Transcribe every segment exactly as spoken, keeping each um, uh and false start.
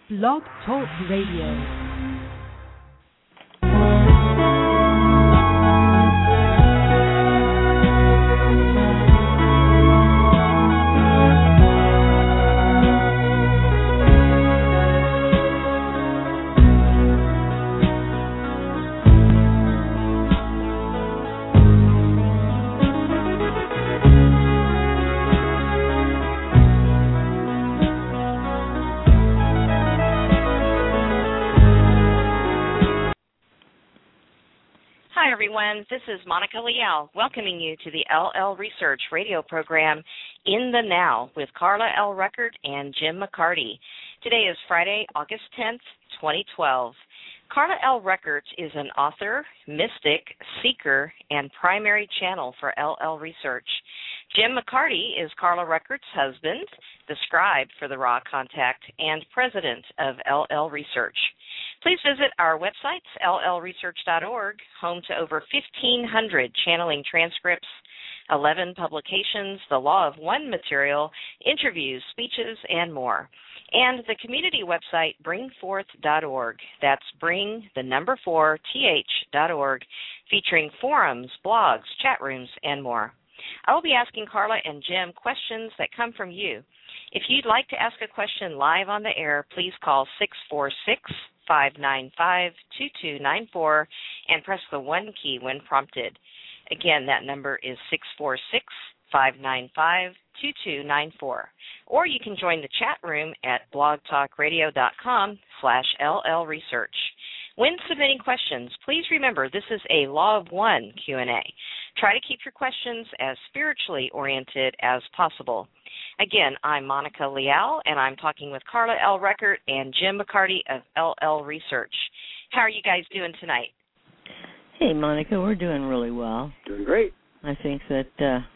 Blog Talk Radio. Everyone, this is Monica Leal welcoming you to the L L Research radio program In the Now with Carla L. Rueckert and Jim McCarty. Today is Friday, August tenth, twenty twelve. Carla L. Rueckert is an author, mystic, seeker, and primary channel for L L Research. Jim McCarty is Carla Rueckert's husband, the scribe for the Raw Contact, and president of L L Research. Please visit our websites, L L research dot org, home to over fifteen hundred channeling transcripts, eleven publications, the Law of One material, interviews, speeches, and more. And the community website, bring forth dot org. That's bring, the number four, th dot org, featuring forums, blogs, chat rooms, and more. I will be asking Carla and Jim questions that come from you. If you'd like to ask a question live on the air, please call six four six, five nine five, two two nine four and press the one key when prompted. Again, that number is six four six, five nine five, two two nine four. Or you can join the chat room at blogtalkradio.com slash LL Research. When submitting questions, please remember this is a Law of One Q and A. Try to keep your questions as spiritually oriented as possible. Again, I'm Monica Leal, and I'm talking with Carla L. Rueckert and Jim McCarty of L L Research. How are you guys doing tonight? Hey, Monica, we're doing really well. Doing great. I think that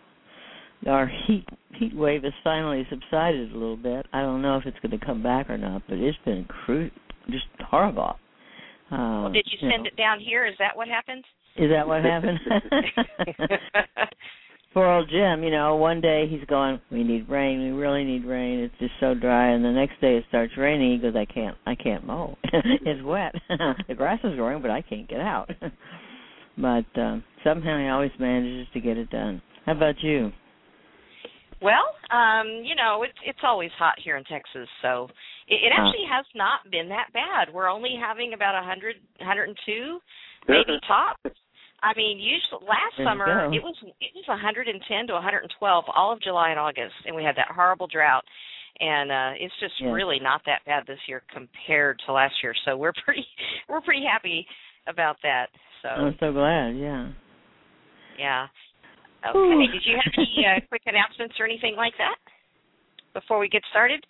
uh, our heat heat wave has finally subsided a little bit. I don't know if it's going to come back or not, but it's been cru- just horrible. Uh, well, did you, you send know. it down here? Is that what happened? Is that what happened? Poor old Jim, you know, one day he's going, we need rain, we really need rain, it's just so dry, and the next day it starts raining, he goes, I can't, I can't mow. It's wet. The grass is growing, but I can't get out. But um, somehow he always manages to get it done. How about you? Well, um, you know, it's it's always hot here in Texas, so it, it actually has not been that bad. We're only having about one hundred, one hundred two, maybe tops. I mean, usually last there summer it was it was one hundred ten to one hundred twelve all of July and August, and we had that horrible drought. And uh, it's just yes. really not that bad this year compared to last year. So we're pretty we're pretty happy about that. So I'm so glad. Yeah. Yeah. Okay. Ooh. Did you have any uh, quick announcements or anything like that before we get started?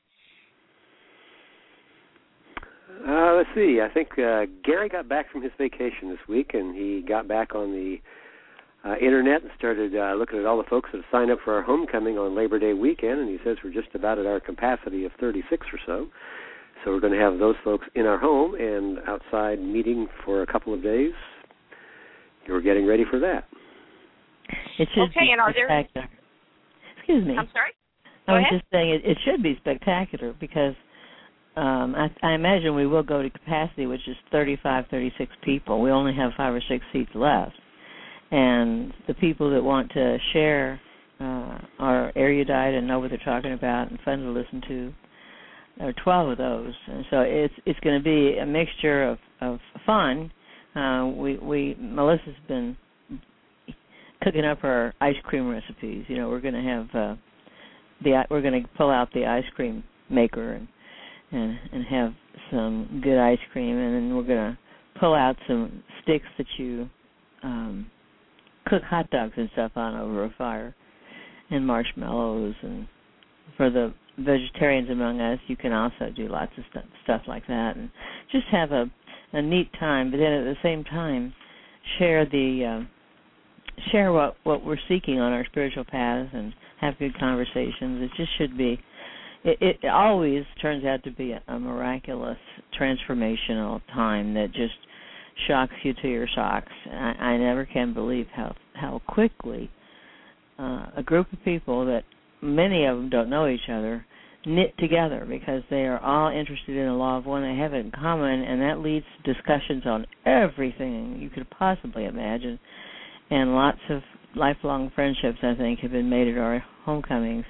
Uh, let's see. I think uh, Gary got back from his vacation this week, and he got back on the uh, Internet and started uh, looking at all the folks that have signed up for our homecoming on Labor Day weekend, and he says we're just about at our capacity of thirty-six or so. So we're going to have those folks in our home and outside meeting for a couple of days. We're getting ready for that. It should okay, be and are there... spectacular. Excuse me. I'm sorry? Go I was ahead. just saying it, it should be spectacular because um, I, I imagine we will go to capacity, which is thirty-five, thirty-six people. We only have five or six seats left. And the people that want to share uh, are erudite and know what they're talking about and fun to listen to. There are twelve of those. And so it's it's going to be a mixture of, of fun. Uh, we, we Melissa's been cooking up our ice cream recipes. You know, we're going to have uh, the we're going to pull out the ice cream maker and, and and have some good ice cream, and then we're going to pull out some sticks that you um, cook hot dogs and stuff on over a fire, and marshmallows. And for the vegetarians among us, you can also do lots of st- stuff like that, and just have a, a neat time. But then at the same time, share the uh, share what, what we're seeking on our spiritual paths and have good conversations. It just should be, it, it always turns out to be a, a miraculous, transformational time that just shocks you to your socks. I, I never can believe how, how quickly uh, a group of people that many of them don't know each other knit together because they are all interested in the law of one. They have it in common, and that leads to discussions on everything you could possibly imagine. And lots of lifelong friendships, I think, have been made at our homecomings.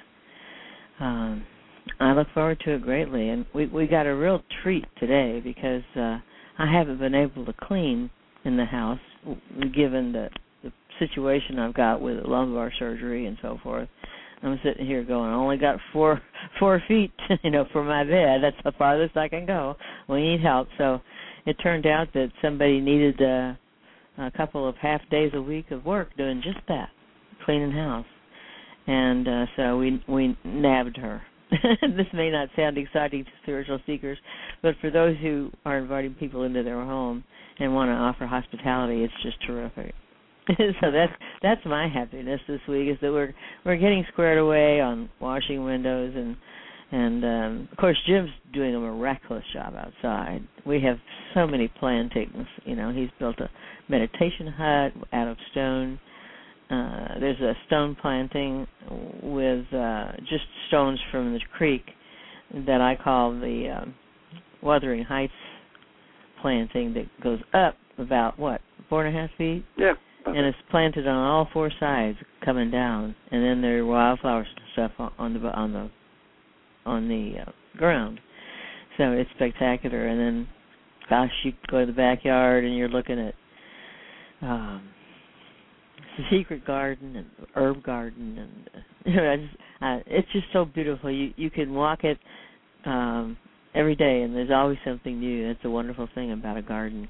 Um, I look forward to it greatly. And we, we got a real treat today because uh, I haven't been able to clean in the house, given the, the situation I've got with lumbar surgery and so forth. I'm sitting here going, I only got four four feet, you know, for my bed. That's the farthest I can go. We need help. So it turned out that somebody needed uh, a couple of half days a week of work doing just that, cleaning house. And uh, so we we nabbed her. This may not sound exciting to spiritual seekers, but for those who are inviting people into their home and want to offer hospitality, it's just terrific. So that's that's my happiness this week, is that we're we're getting squared away on washing windows, and and um, of course Jim's doing a miraculous job outside. We have so many plantings. You know, he's built a meditation hut out of stone. Uh, there's a stone planting with uh, just stones from the creek that I call the um, Wuthering Heights planting that goes up about what four and a half feet. Yeah. And it's planted on all four sides, coming down, and then there are wildflowers and stuff on the on the on the uh, ground. So it's spectacular. And then, gosh, you go to the backyard and you're looking at um, the secret garden and herb garden, and you know, I just, uh, it's just so beautiful. You you can walk it um, every day, and there's always something new. That's a wonderful thing about a garden.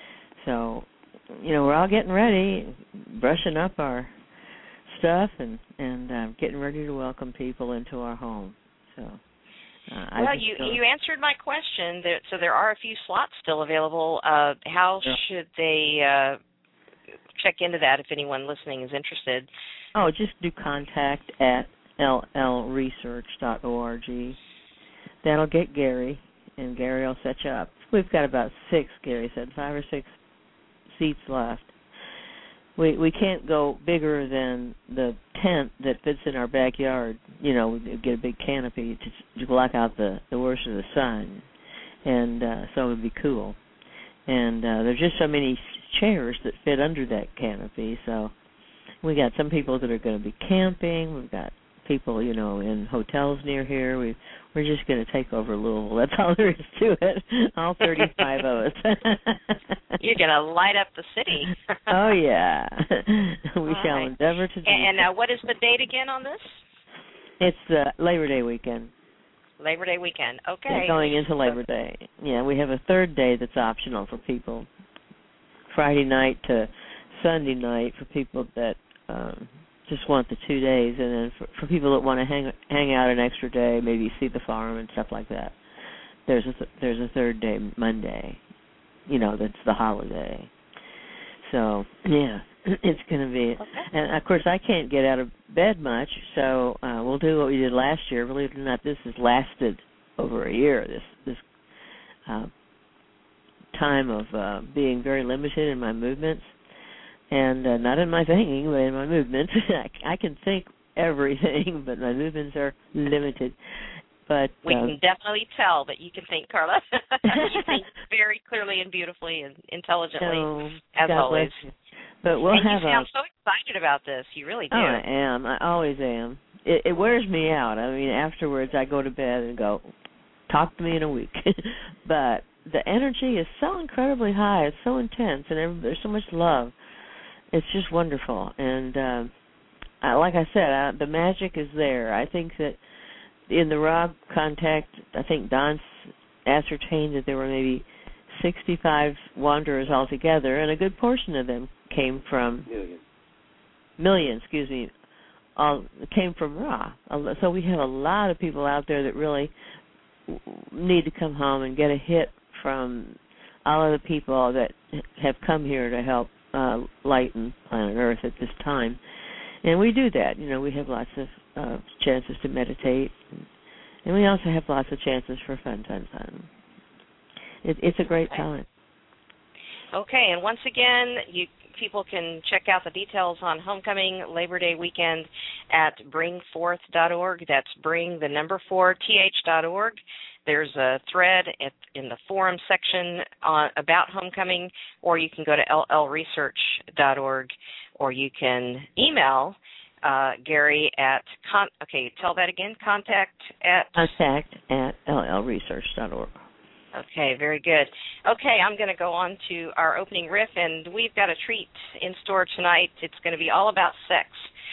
So, you know, we're all getting ready, brushing up our stuff, and and uh, getting ready to welcome people into our home. So, uh, well, I you feel... you answered my question. There, so there are a few slots still available. Uh, how yeah. should they uh, check into that if anyone listening is interested? Oh, just do contact at l l research dot org. That'll get Gary, and Gary will set you up. We've got about six, Gary said, five or six seats left. We we can't go bigger than the tent that fits in our backyard. You know, we get a big canopy to, to block out the, the worst of the sun, and uh, so it would be cool. And uh, there's just so many chairs that fit under that canopy. So we got some people that are going to be camping. We've got people, you know, in hotels near here. We we're just going to take over Louisville. That's all there is to it. All thirty-five of us. You're going to light up the city. Oh yeah, we all shall right. endeavor to do. And uh, what is the date again on this? It's uh, Labor Day weekend. Labor Day weekend. Okay. Yeah, going into Labor Day. Yeah, we have a third day that's optional for people. Friday night to Sunday night for people that um, just want the two days, and then for, for people that want to hang hang out an extra day, maybe see the farm and stuff like that. There's a th- there's a third day Monday. You know, that's the holiday. So yeah, it's going to be. Okay. And of course, I can't get out of bed much, so uh, we'll do what we did last year. Believe it or not, this has lasted over a year. This this. Uh, time of uh, being very limited in my movements, and uh, not in my thinking, but in my movements. I, I can think everything, but my movements are limited. But we um, can definitely tell that you can think, Carla. You think very clearly and beautifully and intelligently, so, as God always. bless you. But we'll and have you sound a, so excited about this. You really do. Oh, I am. I always am. It, it wears me out. I mean, afterwards, I go to bed and go, talk to me in a week. But the energy is so incredibly high. It's so intense, and there's so much love. It's just wonderful. And uh, I, like I said, I, the magic is there. I think that in the Rob contact, I think Don ascertained that there were maybe sixty-five wanderers altogether, and a good portion of them came from Million. Million, excuse me, all came from Ra. So we have a lot of people out there that really need to come home and get a hit from all of the people that have come here to help uh, lighten planet Earth at this time. And we do that. You know, we have lots of uh, chances to meditate, and we also have lots of chances for fun, fun, fun. It, it's a great okay. time. Okay, and once again, you people can check out the details on Homecoming Labor Day weekend at bring forth dot org. That's bring the number four, th dot org. There's a thread at, in the forum section on, about Homecoming, or you can go to l l research dot org, or you can email uh, Gary at, con- okay, tell that again, contact at? Contact at l l research dot org. Okay, very good. Okay, I'm going to go on to our opening riff, and we've got a treat in store tonight. It's going to be all about sex.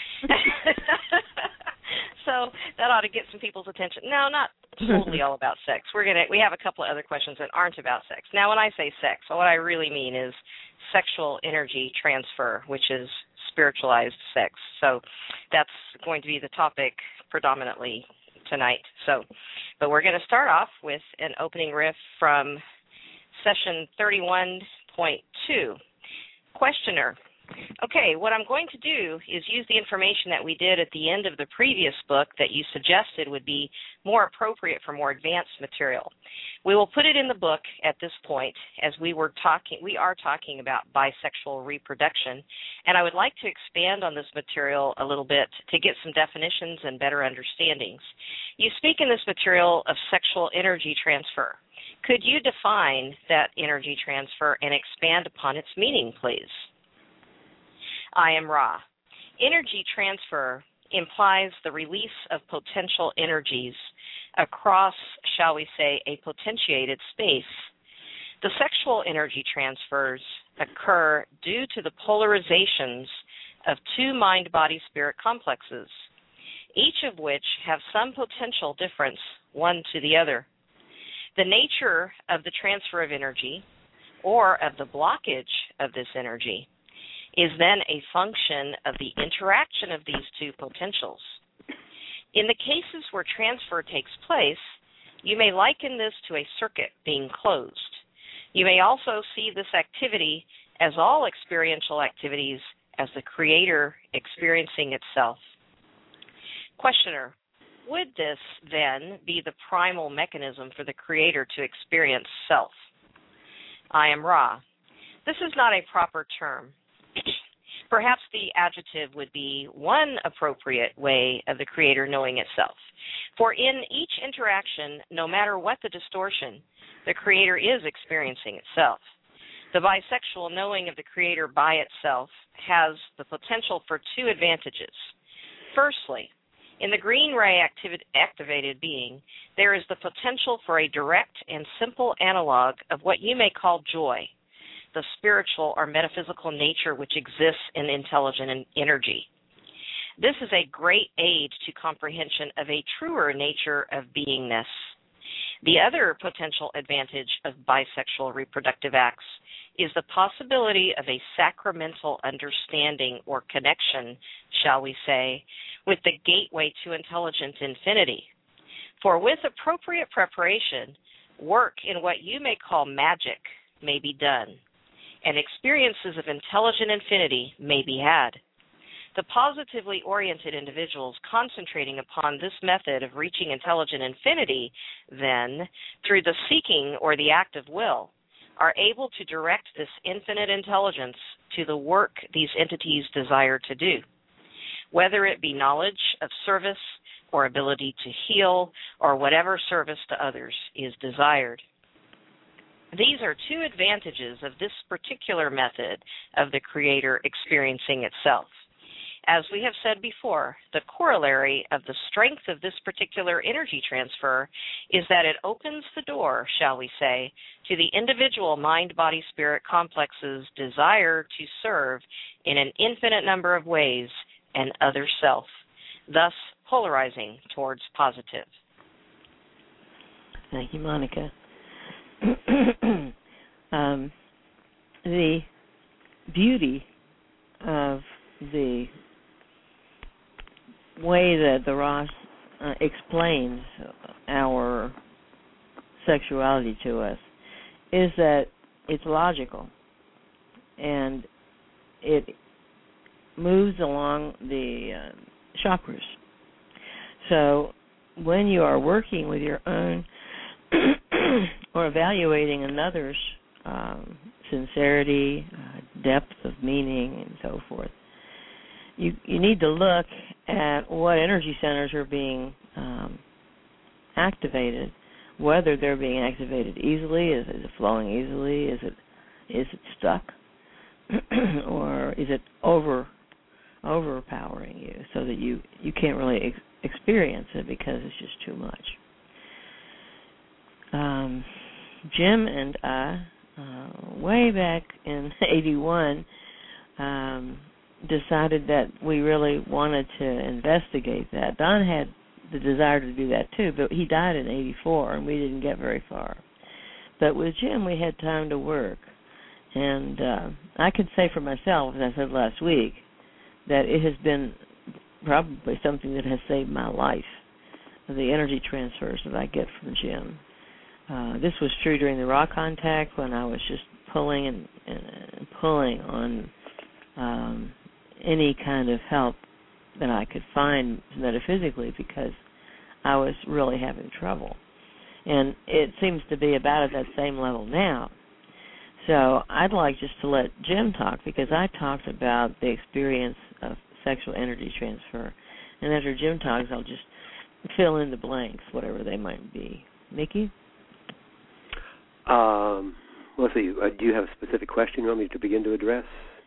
So that ought to get some people's attention. No, not totally all about sex. We're gonna we have a couple of other questions that aren't about sex. Now, when I say sex, what I really mean is sexual energy transfer, which is spiritualized sex. So that's going to be the topic predominantly tonight. So, but we're going to start off with an opening riff from session thirty-one point two. Questioner. Okay, what I'm going to do is use the information that we did at the end of the previous book that you suggested would be more appropriate for more advanced material. We will put it in the book at this point, as we were talking, we are talking about bisexual reproduction, and I would like to expand on this material a little bit to get some definitions and better understandings. You speak in this material of sexual energy transfer. Could you define that energy transfer and expand upon its meaning, please? I am Ra. Energy transfer implies the release of potential energies across, shall we say, a potentiated space. The sexual energy transfers occur due to the polarizations of two mind-body-spirit complexes, each of which have some potential difference one to the other. The nature of the transfer of energy, or of the blockage of this energy, is then a function of the interaction of these two potentials. In the cases where transfer takes place, you may liken this to a circuit being closed. You may also see this activity, as all experiential activities, as the creator experiencing itself. Questioner, would this then be the primal mechanism for the creator to experience self? I am Ra. This is not a proper term. Perhaps the adjective would be one appropriate way of the creator knowing itself. For in each interaction, no matter what the distortion, the creator is experiencing itself. The bisexual knowing of the creator by itself has the potential for two advantages. Firstly, in the green ray activ- activated being, there is the potential for a direct and simple analog of what you may call joy, the spiritual or metaphysical nature which exists in intelligent energy. This is a great aid to comprehension of a truer nature of beingness. The other potential advantage of bisexual reproductive acts is the possibility of a sacramental understanding or connection, shall we say, with the gateway to intelligent infinity. For with appropriate preparation, work in what you may call magic may be done, and experiences of intelligent infinity may be had. The positively oriented individuals concentrating upon this method of reaching intelligent infinity, then, through the seeking or the act of will, are able to direct this infinite intelligence to the work these entities desire to do, whether it be knowledge of service or ability to heal or whatever service to others is desired. These are two advantages of this particular method of the creator experiencing itself. As we have said before, the corollary of the strength of this particular energy transfer is that it opens the door, shall we say, to the individual mind-body-spirit complex's desire to serve in an infinite number of ways an other self, thus polarizing towards positive. Thank you, Monica. um, the beauty of the way that the Ross uh, explains our sexuality to us is that it's logical and it moves along the uh, chakras. So when you are working with your own or evaluating another's um, sincerity, uh, depth of meaning and so forth. You you need to look at what energy centers are being um, activated, whether they're being activated easily, is, is it flowing easily, is it is it stuck, or is it over overpowering you so that you, you can't really ex- experience it because it's just too much. Um, Jim and I, uh, way back in eighty-one, um, decided that we really wanted to investigate that. Don had the desire to do that too, but he died in eighty-four, and we didn't get very far. But with Jim, we had time to work. And uh, I can say for myself, as I said last week, that it has been probably something that has saved my life, the energy transfers that I get from Jim. Uh, this was true during the raw contact when I was just pulling and, and pulling on um, any kind of help that I could find metaphysically because I was really having trouble. And it seems to be about at that same level now. So I'd like just to let Jim talk because I talked about the experience of sexual energy transfer. And after Jim talks, I'll just fill in the blanks, whatever they might be. Nikki? Um, let's see. Uh, do you have a specific question you want me to begin to address?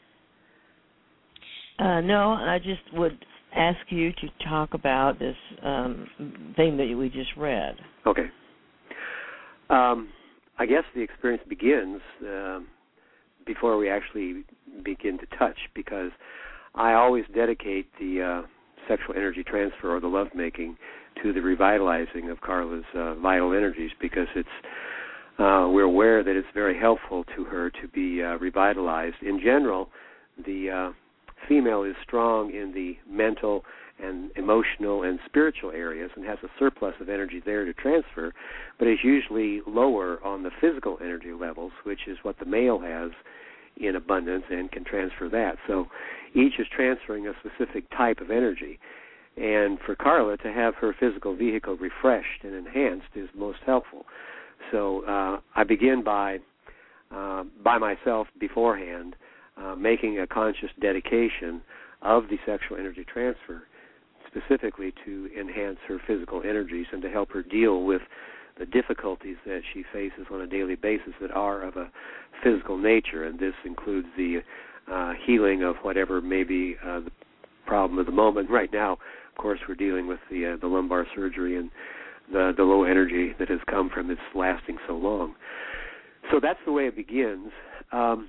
Uh, no, I just would ask you to talk about this um, thing that we just read. Okay. Um, I guess the experience begins uh, before we actually begin to touch, because I always dedicate the uh, sexual energy transfer or the lovemaking to the revitalizing of Carla's uh, vital energies, because it's uh, we're aware that it's very helpful to her to be uh, revitalized. In general, the uh, female is strong in the mental and emotional and spiritual areas and has a surplus of energy there to transfer, but is usually lower on the physical energy levels, which is what the male has in abundance and can transfer that. So each is transferring a specific type of energy. And for Carla to have her physical vehicle refreshed and enhanced is most helpful. So uh, I begin by, uh, by myself beforehand, uh, making a conscious dedication of the sexual energy transfer, specifically to enhance her physical energies and to help her deal with the difficulties that she faces on a daily basis that are of a physical nature. And this includes the uh, healing of whatever may be uh, the problem of the moment. Right now, of course, we're dealing with the uh, the lumbar surgery and the, the low energy that has come from its lasting so long. So that's the way it begins. Um,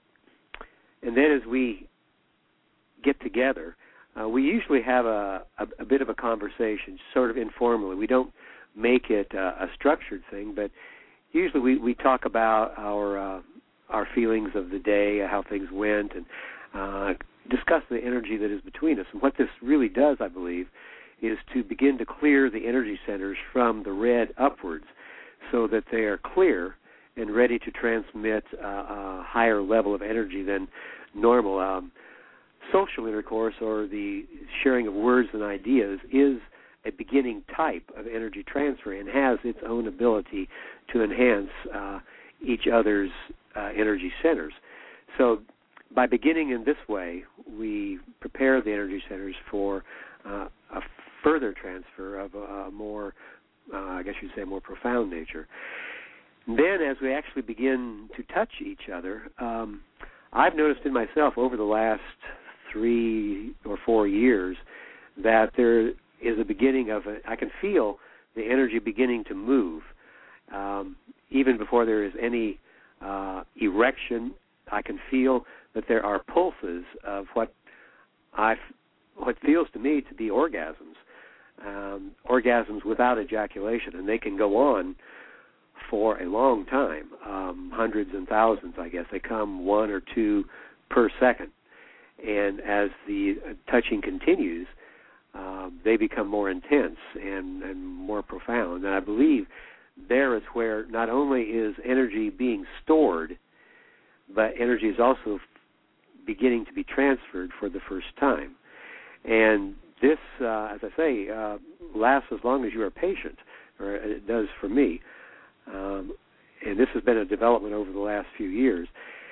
and then as we get together, Uh, we usually have a, a, a bit of a conversation, sort of informally. We don't make it uh, a structured thing, but usually we, we talk about our uh, our feelings of the day, how things went, and uh, discuss the energy that is between us. And what this really does, I believe, is to begin to clear the energy centers from the red upwards so that they are clear and ready to transmit uh, a higher level of energy than normal. Um, Social intercourse, or the sharing of words and ideas, is a beginning type of energy transfer and has its own ability to enhance uh, each other's uh, energy centers. So by beginning in this way, we prepare the energy centers for uh, a further transfer of a more, uh, I guess you'd say, more profound nature. And then as we actually begin to touch each other, um, I've noticed in myself over the last three or four years that there is a beginning of a, I can feel the energy beginning to move. Um, even before there is any uh, erection, I can feel that there are pulses of what I, what feels to me to be orgasms, um, orgasms without ejaculation, and they can go on for a long time, um, hundreds and thousands, I guess. They come one or two per second. And as the touching continues, uh, they become more intense and, and more profound. And I believe there is where not only is energy being stored, but energy is also beginning to be transferred for the first time. And this, uh, as I say, uh, lasts as long as you are patient, or it does for me. Um, and this has been a development over the last few years.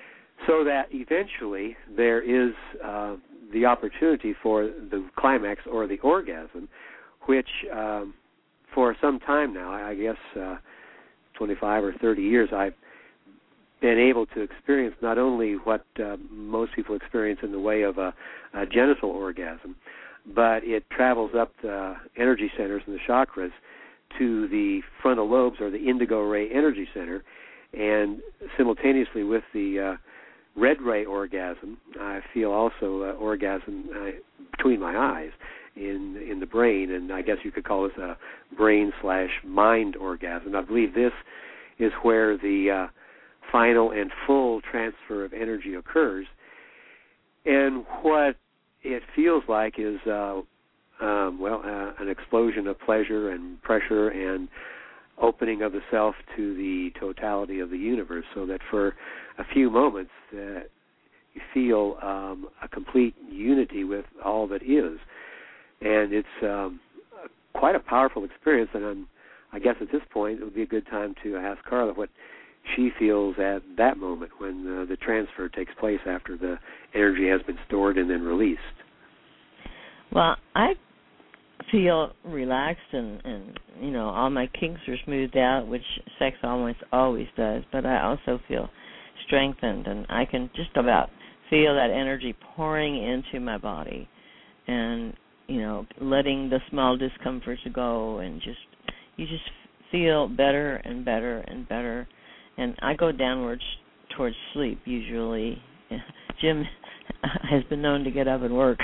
so that eventually there is uh, the opportunity for the climax or the orgasm, which um, for some time now, I guess uh, twenty-five or thirty years, I've been able to experience not only what uh, most people experience in the way of a, a genital orgasm, but it travels up the energy centers and the chakras to the frontal lobes or the indigo ray energy center, and simultaneously with the uh, red ray orgasm, I feel also uh, orgasm uh, between my eyes in in the brain, and I guess you could call this a brain slash mind orgasm. I believe this is where the uh, final and full transfer of energy occurs, and what it feels like is uh, um, well uh, an explosion of pleasure and pressure and opening of the self to the totality of the universe, so that for a few moments uh, you feel um, a complete unity with all that is. And it's um, quite a powerful experience, and I'm, I guess at this point it would be a good time to ask Carla what she feels at that moment when uh, the transfer takes place after the energy has been stored and then released. Well, I feel relaxed, and, and you know, all my kinks are smoothed out, which sex almost always does, but I also feel strengthened, and I can just about feel that energy pouring into my body, and you know, letting the small discomforts go, and just you just feel better and better and better. And I go downwards towards sleep usually. Jim has been known to get up and work.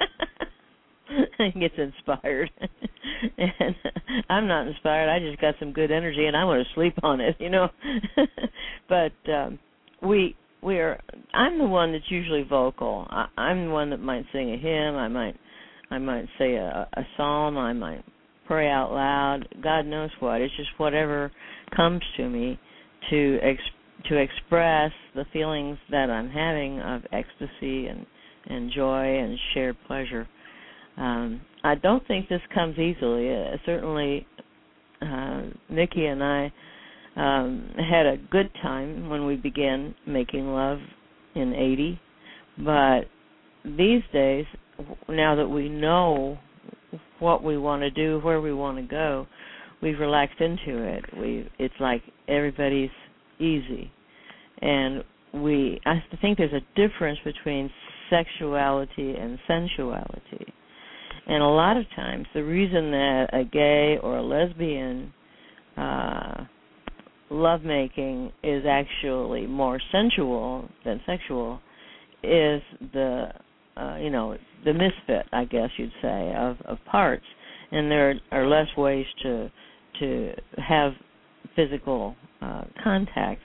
He gets inspired, and I'm not inspired. I just got some good energy, and I want to sleep on it, you know. But um, we we are. I'm the one that's usually vocal. I, I'm the one that might sing a hymn. I might. I might say a, a psalm, I might pray out loud, God knows what. It's just whatever comes to me to ex- to express the feelings that I'm having of ecstasy and, and joy and shared pleasure. Um, I don't think this comes easily. Uh, certainly, uh, Nikki and I um, had a good time when we began making love in eighty, but these days, now that we know what we want to do, where we want to go, we've relaxed into it. We it's like everybody's easy, and we I think there's a difference between sexuality and sensuality. And a lot of times, the reason that a gay or a lesbian uh, lovemaking is actually more sensual than sexual is the Uh, you know, the misfit, I guess you'd say, of, of parts, and there are less ways to to have physical uh, contact.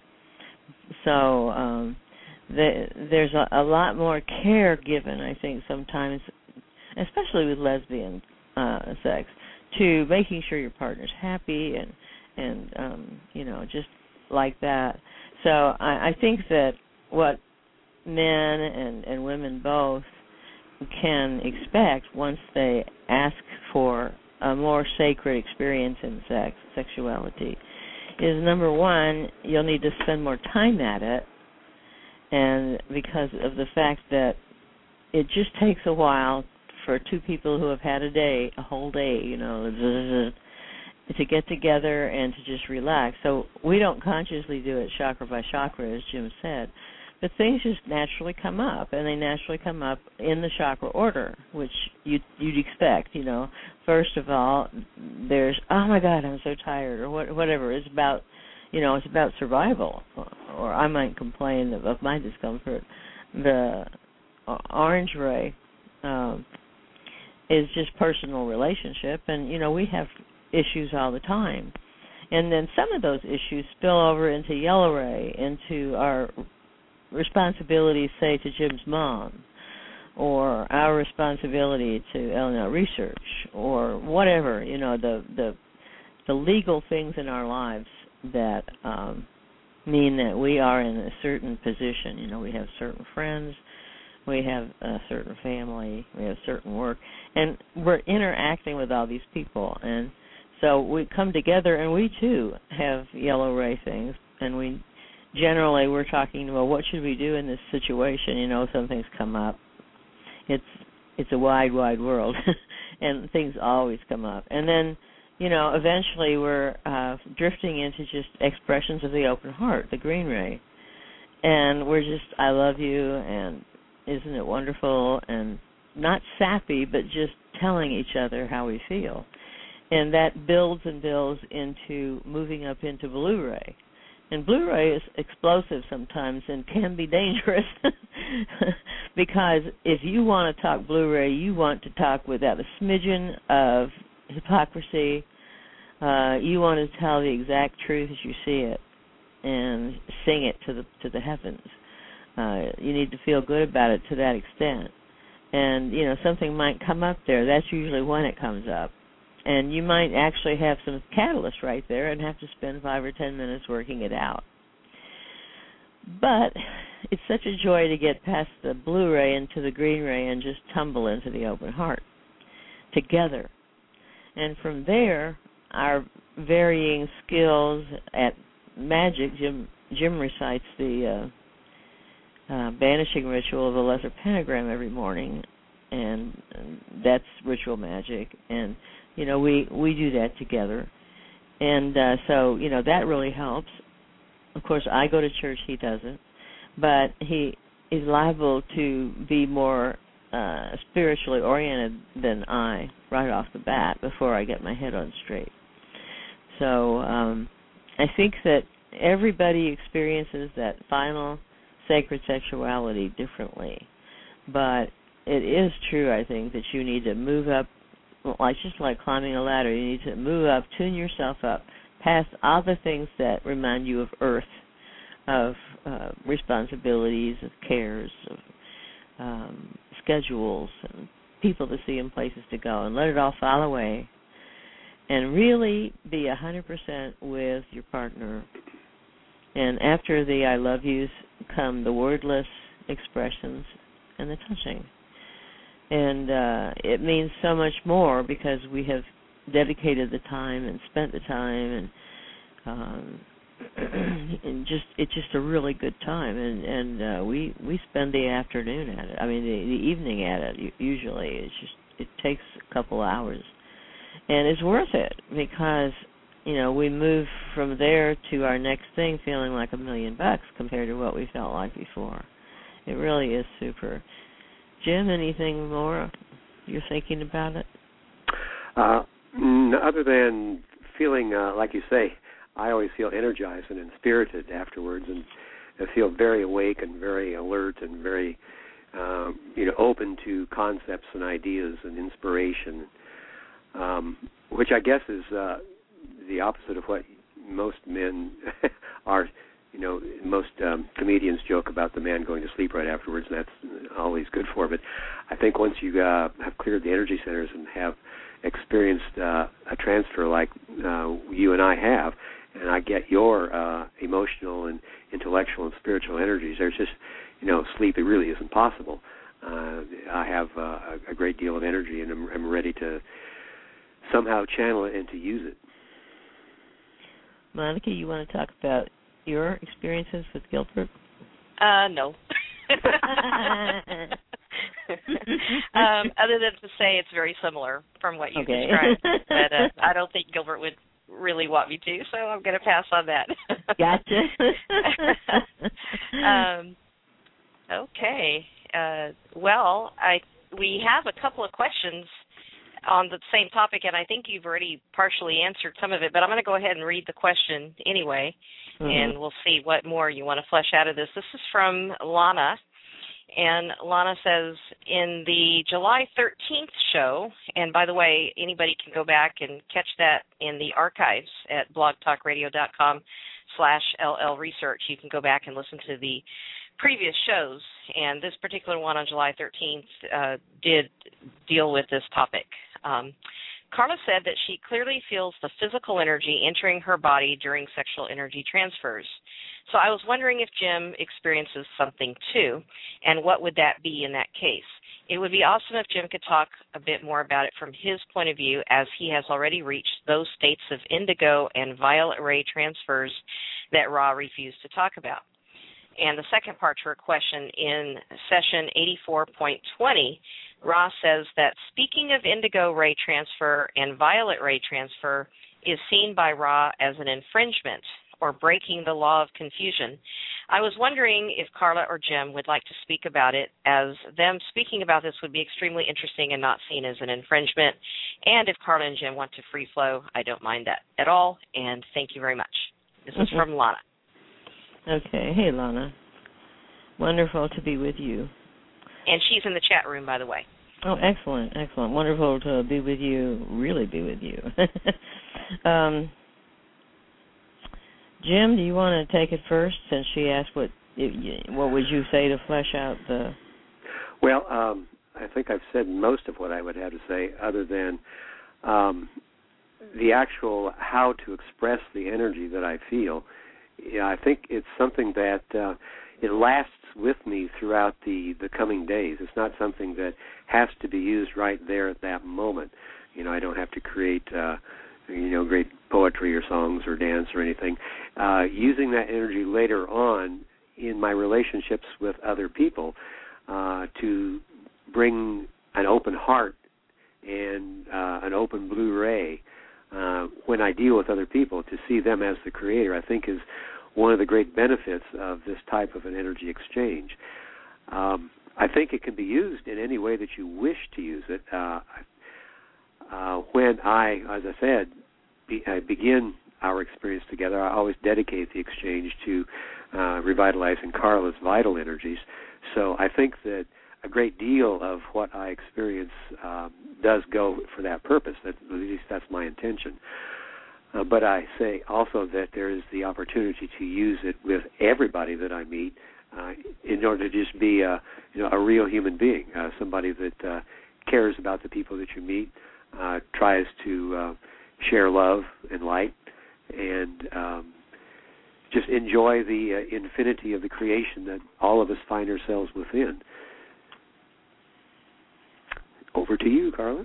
So um, the, there's a, a lot more care given, I think, sometimes, especially with lesbian uh, sex, to making sure your partner's happy and and um, you know, just like that. So I, I think that what men and, and women both can expect once they ask for a more sacred experience in sex, sexuality, is number one, you'll need to spend more time at it, and because of the fact that it just takes a while for two people who have had a day, a whole day, you know, to get together and to just relax. So we don't consciously do it chakra by chakra, as Jim said, but things just naturally come up, and they naturally come up in the chakra order, which you'd, you'd expect, you know. First of all, there's, oh, my God, I'm so tired, or what, whatever. It's about, you know, it's about survival, or I might complain of, of my discomfort. The orange ray um, is just personal relationship, and, you know, we have issues all the time. And then some of those issues spill over into yellow ray, into our responsibility, say, to Jim's mom, or our responsibility to L N L research, or whatever, you know, the the, the legal things in our lives that um, mean that we are in a certain position. You know, we have certain friends, we have a certain family, we have certain work, and we're interacting with all these people, and so we come together, and we too have yellow ray things, and we generally we're talking about what should we do in this situation. You know, something's come up. It's it's a wide, wide world, and things always come up. And then, you know, eventually we're uh, drifting into just expressions of the open heart, the green ray. And we're just, I love you, and isn't it wonderful, and not sappy, but just telling each other how we feel. And that builds and builds into moving up into blue ray. And blue ray is explosive sometimes and can be dangerous because if you want to talk blue ray, you want to talk without a smidgen of hypocrisy. Uh, you want to tell the exact truth as you see it and sing it to the to the heavens. Uh, you need to feel good about it to that extent. And, you know, something might come up there. That's usually when it comes up. And you might actually have some catalyst right there and have to spend five or ten minutes working it out. But it's such a joy to get past the blue ray into the green ray and just tumble into the open heart together. And from there, our varying skills at magic, Jim, Jim recites the uh, uh, banishing ritual of the lesser pentagram every morning, and, and that's ritual magic. And You know, we, we do that together. And uh, so, you know, that really helps. Of course, I go to church, he doesn't. But he is liable to be more uh, spiritually oriented than I right off the bat before I get my head on straight. So um, I think that everybody experiences that final sacred sexuality differently. But it is true, I think, that you need to move up. Like just like climbing a ladder, you need to move up, tune yourself up, past all the things that remind you of earth, of uh, responsibilities, of cares, of um, schedules, and people to see and places to go, and let it all fall away, and really be one hundred percent with your partner. And after the I love yous come the wordless expressions and the touching. And uh, it means so much more because we have dedicated the time and spent the time, and um, and just it's just a really good time. And and uh, we we spend the afternoon at it. I mean, the, the evening at it. Usually, it's just it takes a couple hours, and it's worth it because you know we move from there to our next thing feeling like a million bucks compared to what we felt like before. It really is super. Jim, anything more you're thinking about it? Uh, other than feeling, uh, like you say, I always feel energized and inspirited afterwards, and I feel very awake and very alert and very, um, you know, open to concepts and ideas and inspiration, um, which I guess is uh, the opposite of what most men are. You know, most um, comedians joke about the man going to sleep right afterwards, and that's always good for. But I think once you uh, have cleared the energy centers and have experienced uh, a transfer like uh, you and I have, and I get your uh, emotional and intellectual and spiritual energies, there's just, you know, sleep, it really isn't possible. Uh, I have uh, a great deal of energy, and I'm, I'm ready to somehow channel it and to use it. Monica, you want to talk about your experiences with Gilbert? Uh, no. um, other than to say it's very similar from what you okay. described. But uh, I don't think Gilbert would really want me to, so I'm going to pass on that. Gotcha. um, okay. Uh, well, I we have a couple of questions on the same topic, and I think you've already partially answered some of it, but I'm going to go ahead and read the question anyway, mm-hmm. and we'll see what more you want to flesh out of this. This is from Lana, and Lana says, in the July thirteenth show, and by the way, anybody can go back and catch that in the archives at blogtalkradio.com slash LL Research. You can go back and listen to the previous shows, and this particular one on July thirteenth uh, did deal with this topic. Um, Carla said that she clearly feels the physical energy entering her body during sexual energy transfers. So I was wondering if Jim experiences something too, and what would that be in that case? It would be awesome if Jim could talk a bit more about it from his point of view, as he has already reached those states of indigo and violet ray transfers that Ra refused to talk about. And the second part to her question, in session eighty-four point twenty, Ra says that speaking of indigo ray transfer and violet ray transfer is seen by Ra as an infringement or breaking the law of confusion. I was wondering if Carla or Jim would like to speak about it, as them speaking about this would be extremely interesting and not seen as an infringement. And if Carla and Jim want to free flow, I don't mind that at all. And thank you very much. This is from Lana. Okay. Hey, Lana. Wonderful to be with you. And she's in the chat room, by the way. Oh, excellent, excellent. Wonderful to be with you, really be with you. um, Jim, do you want to take it first, since she asked what what would you say to flesh out the... Well, um, I think I've said most of what I would have to say, other than um, the actual how to express the energy that I feel. Yeah, I think it's something that uh, it lasts with me throughout the, the coming days. It's not something that has to be used right there at that moment. You know, I don't have to create... Uh, you know, great poetry or songs or dance or anything. Uh, using that energy later on in my relationships with other people uh, to bring an open heart and uh, an open blue ray uh, when I deal with other people, to see them as the creator, I think is one of the great benefits of this type of an energy exchange. Um, I think it can be used in any way that you wish to use it. Uh, Uh, when I, as I said, be, I begin our experience together, I always dedicate the exchange to uh, revitalizing Carla's vital energies. So I think that a great deal of what I experience um, does go for that purpose. That, at least that's my intention. Uh, but I say also that there is the opportunity to use it with everybody that I meet uh, in order to just be a, you know, a real human being, uh, somebody that uh, cares about the people that you meet, Uh, tries to uh, share love and light, and um, just enjoy the uh, infinity of the creation that all of us find ourselves within. Over to you, Carla.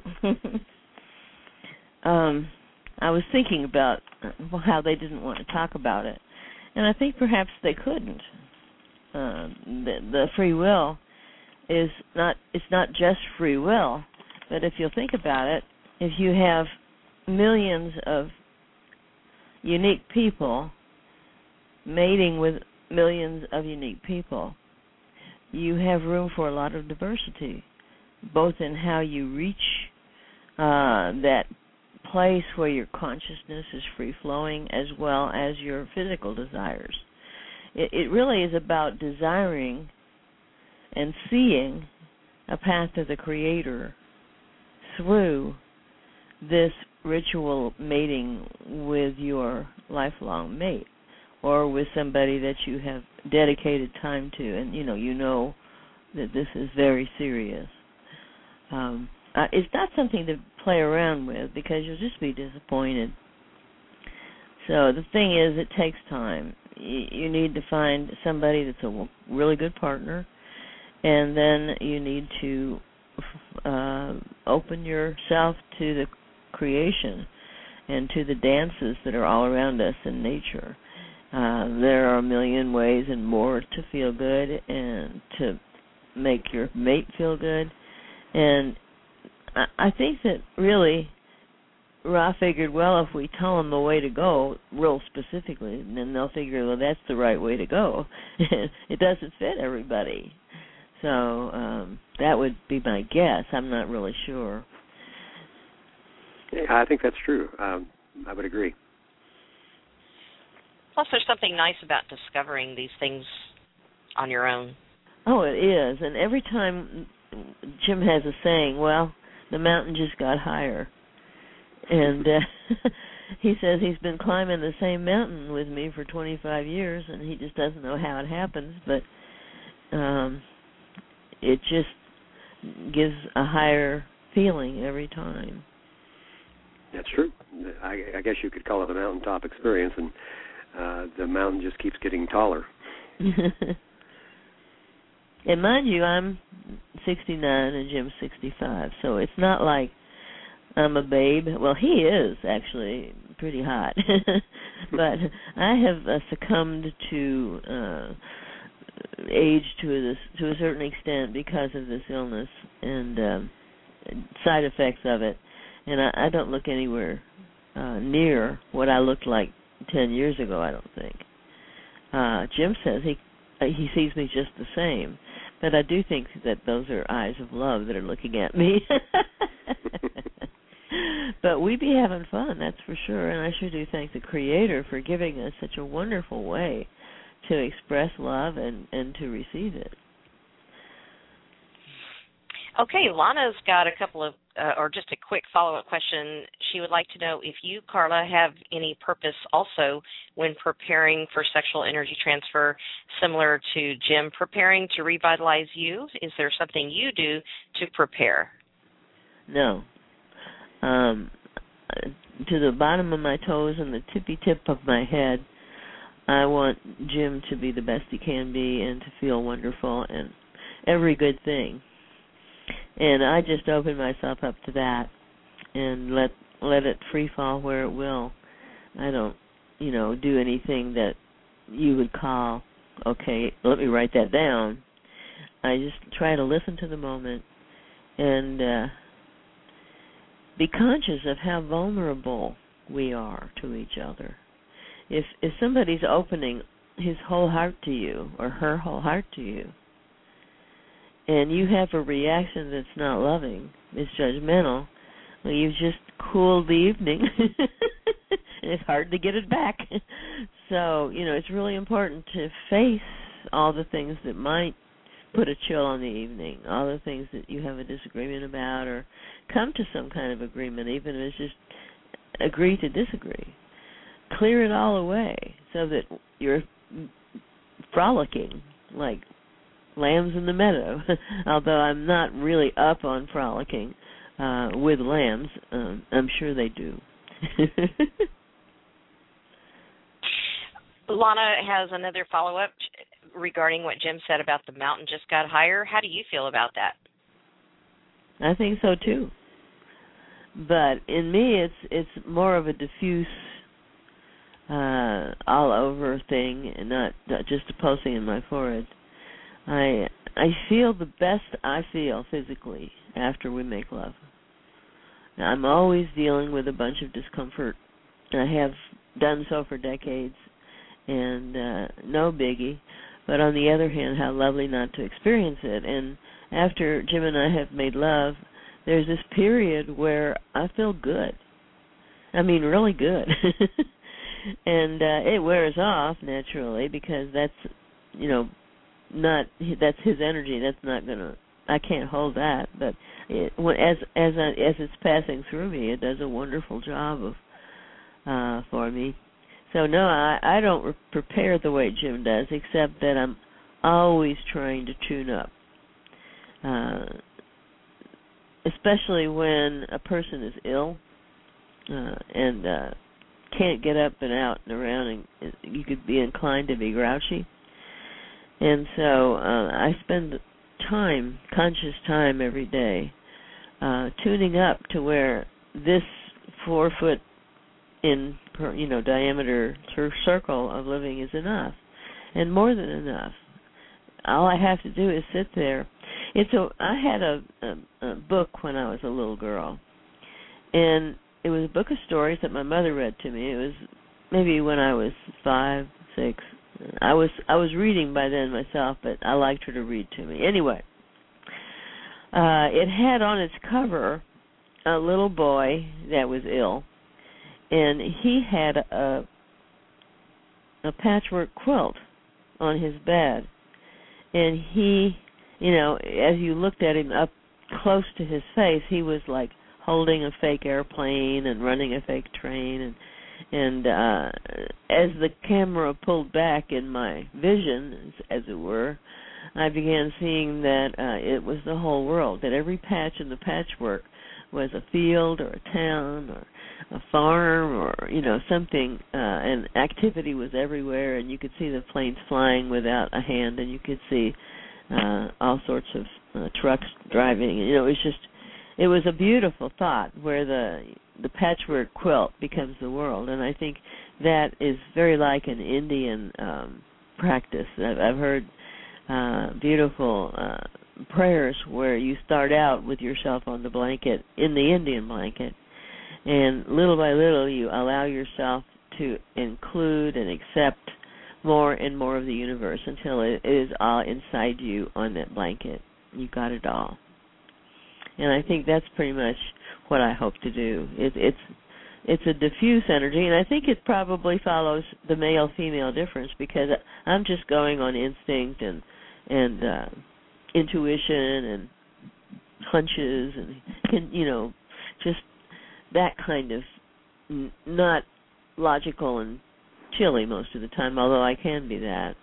um, I was thinking about how they didn't want to talk about it, and I think perhaps they couldn't. Uh, the, the free will is not, it's not just free will, but if you'll think about it, if you have millions of unique people mating with millions of unique people, you have room for a lot of diversity, both in how you reach uh, that place where your consciousness is free-flowing, as well as your physical desires. It, it really is about desiring and seeing a path to the Creator through this ritual mating with your lifelong mate, or with somebody that you have dedicated time to, and you know you know that this is very serious. Um, uh, it's not something to play around with, because you'll just be disappointed. So the thing is, it takes time. You, you need to find somebody that's a really good partner, and then you need to uh, open yourself to the creation and to the dances that are all around us in nature. Uh, there are a million ways and more to feel good and to make your mate feel good. And I, I think that really Ra figured, well, if we tell them the way to go real specifically, then they'll figure, well, that's the right way to go. It doesn't fit everybody. So um, that would be my guess. I'm not really sure. I think that's true. Um, I would agree. Plus, there's something nice about discovering these things on your own. Oh, it is. And every time Jim has a saying, well, the mountain just got higher. And uh, he says he's been climbing the same mountain with me for twenty-five years, and he just doesn't know how it happens. But um, it just gives a higher feeling every time. That's true. I, I guess you could call it a mountaintop experience, and uh, the mountain just keeps getting taller. And mind you, I'm sixty-nine and Jim's sixty-five, so it's not like I'm a babe. Well, he is actually pretty hot, but I have uh, succumbed to uh, age to this to a certain extent because of this illness and um, side effects of it, and I, I don't look anywhere uh, near what I looked like ten years ago. I don't think. Uh, Jim says he he sees me just the same, but I do think that those are eyes of love that are looking at me. But we be having fun, that's for sure, and I sure do thank the Creator for giving us such a wonderful way to express love and, and to receive it. Okay, Lana's got a couple of, uh, or just a quick follow-up question. She would like to know if you, Carla, have any purpose also when preparing for sexual energy transfer, similar to Jim preparing to revitalize you. Is there something you do to prepare? No. Um, to the bottom of my toes and the tippy tip of my head, I want Jim to be the best he can be and to feel wonderful and every good thing. And I just open myself up to that and let let it free fall where it will. I don't, you know, do anything that you would call, okay, let me write that down. I just try to listen to the moment and uh, be conscious of how vulnerable we are to each other. If if somebody's opening his whole heart to you or her whole heart to you, and you have a reaction that's not loving, it's judgmental, well, you've just cooled the evening, and it's hard to get it back. So, you know, it's really important to face all the things that might put a chill on the evening, all the things that you have a disagreement about, or come to some kind of agreement, even if it's just agree to disagree. Clear it all away so that you're frolicking like lambs in the meadow, although I'm not really up on frolicking uh, with lambs. Um, I'm sure they do. Lana has another follow-up regarding what Jim said about the mountain just got higher. How do you feel about that? I think so too. But in me, it's it's more of a diffuse, uh, all over thing, and not, not just a pulsing in my forehead. I I feel the best I feel physically after we make love. Now, I'm always dealing with a bunch of discomfort. I have done so for decades, and uh, no biggie. But on the other hand, how lovely not to experience it. And after Jim and I have made love, there's this period where I feel good. I mean, really good. And uh, it wears off, naturally, because that's, you know, not, that's his energy. That's not going to, I can't hold that. But it, as as I, as it's passing through me, it does a wonderful job of uh, for me. So, no, I, I don't re- prepare the way Jim does, except that I'm always trying to tune up, uh, especially when a person is ill uh, and uh, can't get up and out and around, and you could be inclined to be grouchy. And so uh, I spend time, conscious time every day, uh, tuning up to where this four-foot in, you know, diameter circle of living is enough, and more than enough. All I have to do is sit there. It's a. I had a, a, a book when I was a little girl, and it was a book of stories that my mother read to me. It was maybe when I was five, six. I was I was reading by then myself, but I liked her to read to me. Anyway, uh, it had on its cover a little boy that was ill. And he had a a patchwork quilt on his bed. And he, you know, as you looked at him up close to his face, he was like holding a fake airplane and running a fake train. And, and uh, as the camera pulled back in my vision, as it were, I began seeing that uh, it was the whole world, that every patch in the patchwork was a field or a town or a farm or, you know, something, uh, and activity was everywhere, and you could see the planes flying without a hand, and you could see uh, all sorts of uh, trucks driving. You know, it was just, it was a beautiful thought where the the patchwork quilt becomes the world, and I think that is very like an Indian um, practice. I've, I've heard uh, beautiful uh, prayers where you start out with yourself on the blanket, in the Indian blanket, and little by little you allow yourself to include and accept more and more of the universe until it is all inside you on that blanket. You got it all. And I think that's pretty much what I hope to do. It, it's it's a diffuse energy, and I think it probably follows the male-female difference because I'm just going on instinct and and uh, intuition and hunches and, can, you know, just that kind of n- not logical and chilly most of the time, although I can be that.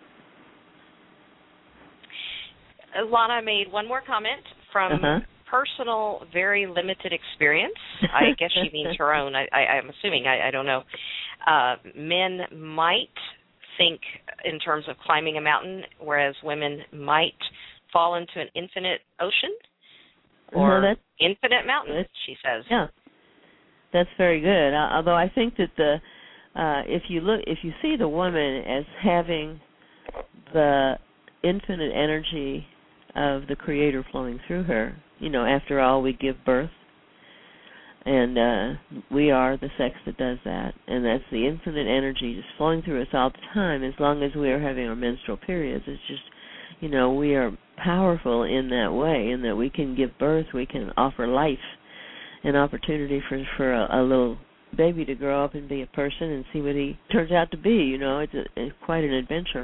Lana made one more comment from uh-huh. personal, very limited experience. I guess she means her own. I, I, I'm assuming. I, I don't know. Uh, men might think in terms of climbing a mountain, whereas women might fall into an infinite ocean or no, infinite mountain, she says. Yeah, that's very good. Although I think that the uh, if you look, if you see the woman as having the infinite energy of the Creator flowing through her, you know, after all, we give birth, and uh, we are the sex that does that, and that's the infinite energy just flowing through us all the time as long as we are having our menstrual periods. It's just, you know, we are powerful in that way, in that we can give birth, we can offer life, an opportunity for, for a, a little baby to grow up and be a person and see what he turns out to be. You know, it's, a, it's quite an adventure.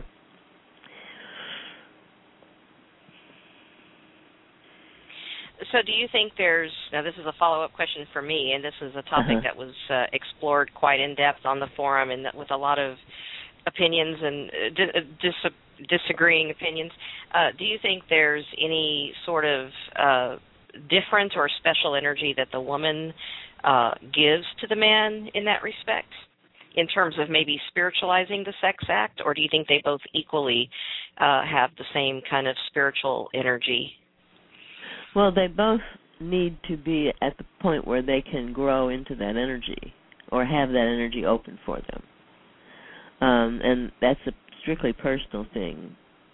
So do you think there's, now this is a follow-up question for me, and this is a topic uh-huh. that was uh, explored quite in depth on the forum and with a lot of opinions and uh, dis- disagreeing opinions. Uh, do you think there's any sort of uh, different or special energy that the woman uh, gives to the man in that respect, in terms of maybe spiritualizing the sex act, or do you think they both equally uh, have the same kind of spiritual energy? Well, they both need to be at the point where they can grow into that energy or have that energy open for them. Um, and that's a strictly personal thing.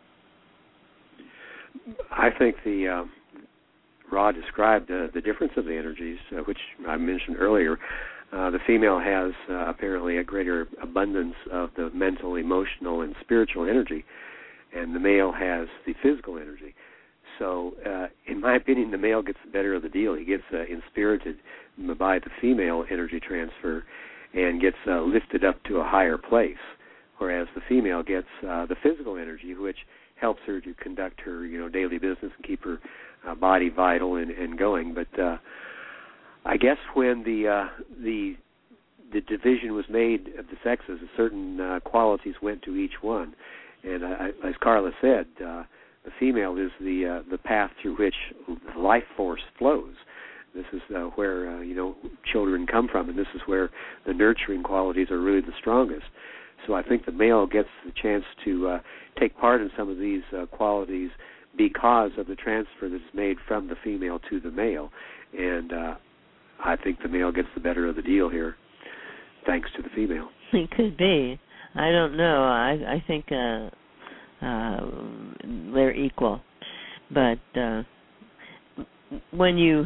I think the uh, Rod described uh, the difference of the energies, uh, which I mentioned earlier. Uh, the female has uh, apparently a greater abundance of the mental, emotional, and spiritual energy, and the male has the physical energy. So, uh, in my opinion, the male gets the better of the deal. He gets uh, inspirited by the female energy transfer and gets uh, lifted up to a higher place, whereas the female gets uh, the physical energy, which helps her to conduct her, you know, daily business and keep her uh, body vital and, and going. But uh, I guess when the uh, the the division was made of the sexes, certain uh, qualities went to each one, and uh, as Carla said. Uh, The female is the uh, the path through which life force flows. This is uh, where uh, you know children come from, and this is where the nurturing qualities are really the strongest. So I think the male gets the chance to uh, take part in some of these uh, qualities because of the transfer that is made from the female to the male, and uh, I think the male gets the better of the deal here, thanks to the female. It could be. I don't know. I I think. Uh Uh, they're equal, but uh, when you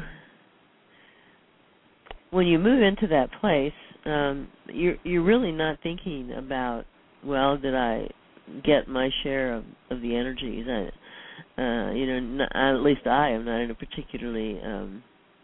when you move into that place, um, you're you're really not thinking about, well, did I get my share of, of the energies? I, uh, you know, not, at least I am not in a particularly um,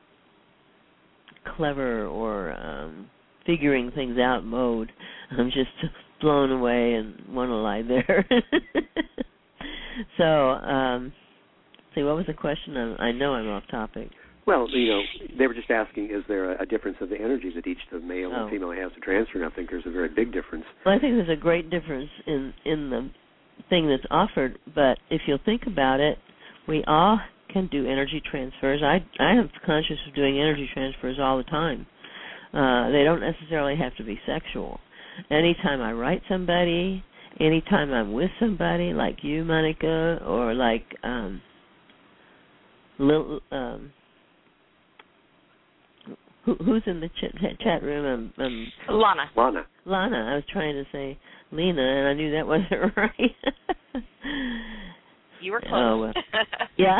clever or um, figuring things out mode. I'm just blown away and want to lie there. So, um, see, what was the question? I, I know I'm off topic. Well, you know, they were just asking, is there a, a difference of the energies that each the male oh. and female has to transfer? And I think there's a very big difference. Well, I think there's a great difference in, in the thing that's offered, but if you'll think about it, we all can do energy transfers. I, I am conscious of doing energy transfers all the time. Uh, they don't necessarily have to be sexual. Anytime I write somebody, anytime I'm with somebody like you, Monica, or like um, Lil, um who, who's in the ch- chat room? Um, um, Lana. Lana. Lana. I was trying to say Lena, and I knew that wasn't right. You were close. Oh, well. Yeah.